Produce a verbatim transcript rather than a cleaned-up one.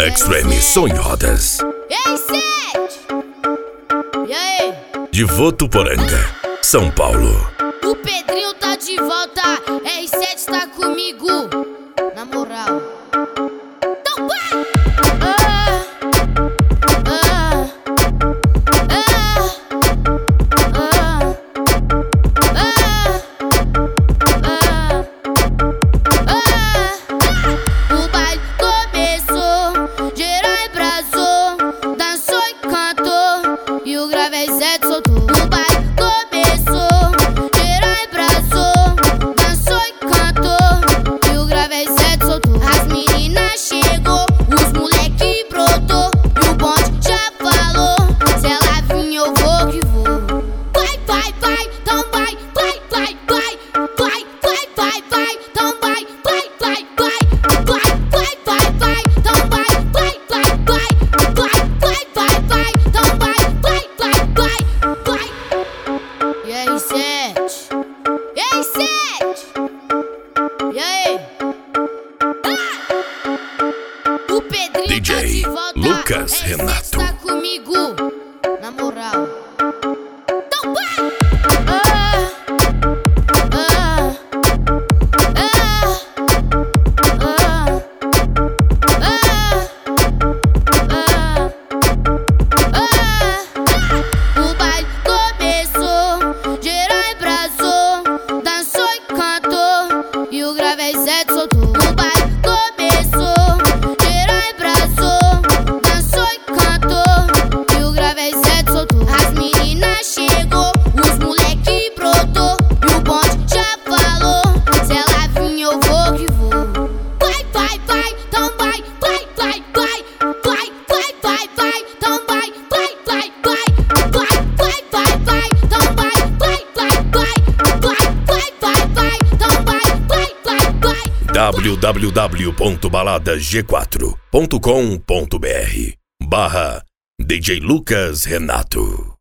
Extreme Som em Rodas. E aí, Sete? E aí? De Votuporanga, São Paulo. O Pedrinho tá de volta, R sete tá comigo, na moral. Então vai! Ah, ah, ah, ah, ah, ah, ah. O baile começou, geral embrasou, dançou e cantou, e o grave R sete soltou. O baile começou, geral embrasou, dançou e cantou, e o grave R sete soltou. As meninas chegou, os moleque brotou, e o bonde já falou, se ela vir eu vou que vou. Vai, vai, vai, então vai, vai, vai, vai, vai, vai, vai, vai, então vai, vai, vai, vai, vai, vai, vai, vai, então vai, vai, vai, vai, vai, vai, vai, vai, então vai, vai, vai, vai, vai. E aí, Sete? E aí, Sete? E aí? Ah! O Pedrinho D J tá de volta, Lucas R sete Renato. tá comigo, na moral. Então vai! Ah, ah, ah, ah, ah, ah, ah. O baile começou, geral embrasou, dançou e cantou, e o grave R sete soltou. O baile começou, geral embrasou, dançou e cantou, e o grave R sete soltou. As meninas chegou, os moleque brotou, e o bonde já falou, se ela vir eu vou que vou. Vai, vai, vai, então vai, vai, vai, vai, vai, vai, vai, vai, então vai, vai, vai, vai, vai, vai, vai, vai, então vai, vai, vai, vai, vai, vai, vai, vai, então vai, vai, vai, vai. w w w ponto balada g quatro ponto com ponto b r barra D J Lucas Renato.